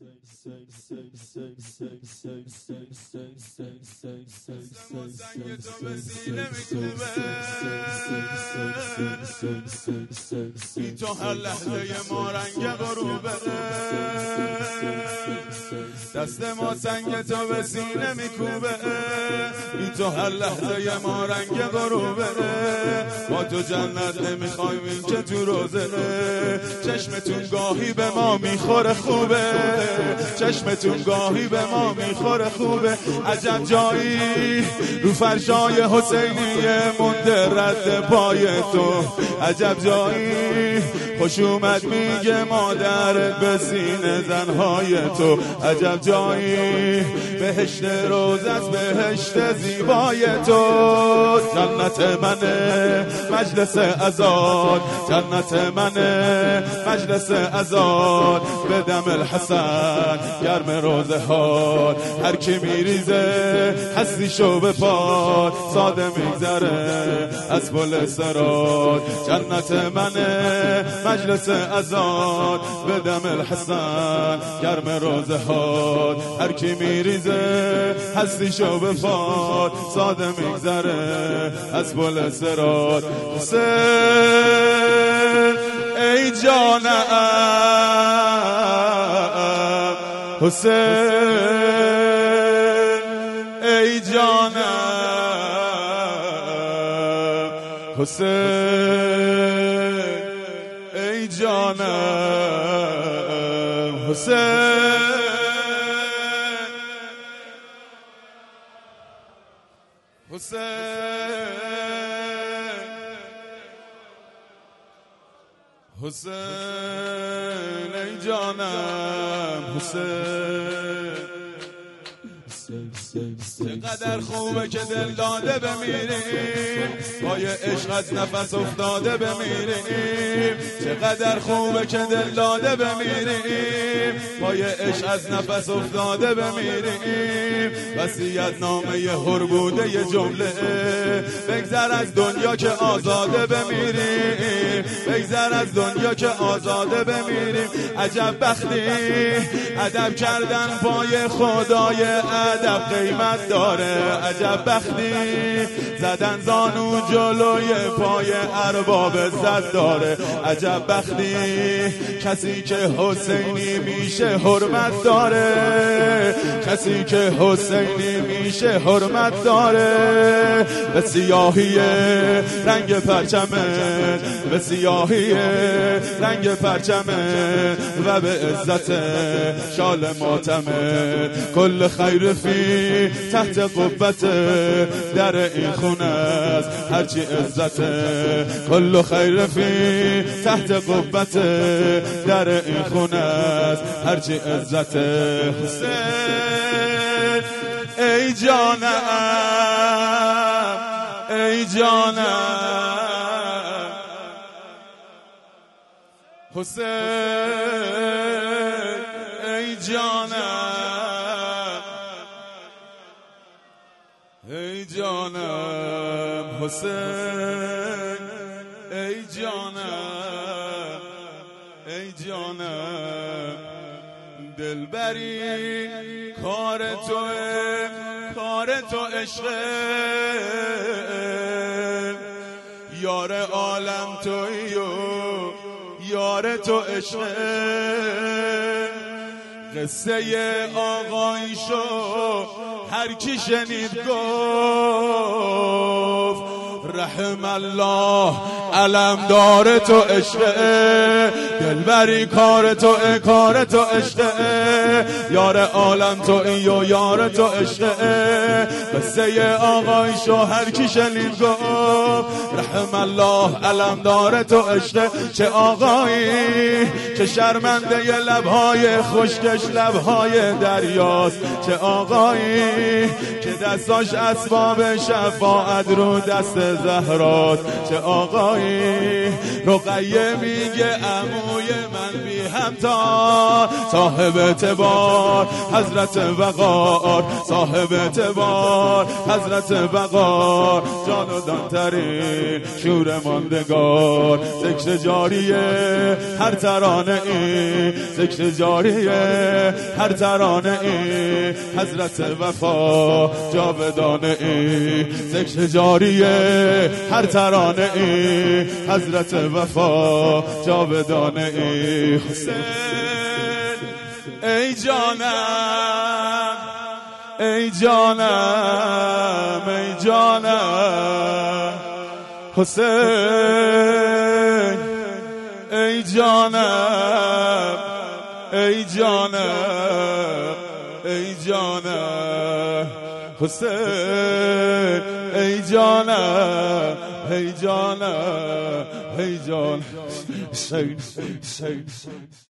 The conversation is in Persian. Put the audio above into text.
بی تو هر لحظه ما رنگ غروبه، دست ما سنگ تو به سینه میکوبه. بی تو هر لحظه ما رنگ غروبه، با تو جنت نمیخوایم این که تو روزه. چشمتون گاهی به ما میخوره خوبه، چشمتون گاهی به ما میخوره خوبه. عجب جایی رو فرشای حسینیه مونده رد پای تو، عجب جایی خوش اومد میگه مادرت به سینه زنهای تو. عجب جایی بهشت روز از بهشت زیبای تو. جنت منه مجلس ازاد، جنت منه مجلس ازاد. به دم الحسن گرم روزه ها، هر کی میریزه هستی شو به پاد. ساده میگذره از پل سراد، جنت منه مجلس ازاد. به دم الحسن گرم روزه ها، هر کی میریزه هستی شو به پاد. ساده میگذره از پل سراد. حسین ای جانم، حسین ای جانم، حسین ای جانم، حسین حسین ای جانم، حسین. چقدر خوبه که دل داده بمیریم، پای عشق از نفس افتاده بمیریم. چقدر خوبه که دل داده بمیریم، پای عشق از نفس افتاده بمیریم. وصیت نامه هر بوده یه جمله، بگذر از دنیا که آزاده بمیریم، بگذر از دنیا که آزاده بمیریم. عجب بختی ادب کردن پای خدای ادب قیمت داره، عجب بختی زدن زانو جلوی پای ارباب عزت داره. عجب بختی کسی که حسینی میشه حرمت داره، کسی که حسینی میشه حرمت داره. به سیاهی رنگ پرچمه، به سیاهی رنگ پرچمه و به عزت شال ماتمه. کل خیر فی تحت قبت در این خونه است هرچی عزته. کل خیر فی تحت قبت در این خونه است هرچی عزته. حسین ای جانم، ای جانم، حسین ای جانم، ای جانم، حسین ای جانم، ای جانم. دلبری کار توه، کار تو عشقه، یار عالم تویی و یار تو عشقه. قصه آقایشو هر کی شنید گفت رحم الله علمدار تو عشقه. دلبری کار تو کار تو عشقه، یار عالم تو و یار تو عشقه. قصه آقایشو هر کی شنید گفت رحم الله علمدار تو عشقه. چه آقایی که شرمنده ی لبهای خشکش لبهای دریاست، چه آقایی که دستاش اسباب شفاعت رو دست زهراست. چه آقایی رقیه میگه عموی من بی سمتا صاحب اعتبار حضرت وقار صاحب اعتبار حضرت وقار جان و دانترین شور ماندگار ذکر جاریه هر ترانه ای ذکر جاریه هر ترانه ای حضرت وفا جاودانه ای ذکر جاریه هر ترانه ای حضرت وفا جاودانه ای حسین ای جانم ای جانم ای جانم حسین ای جانم ای جانم ای جانم حسین ای جانم ای جانم ای جانم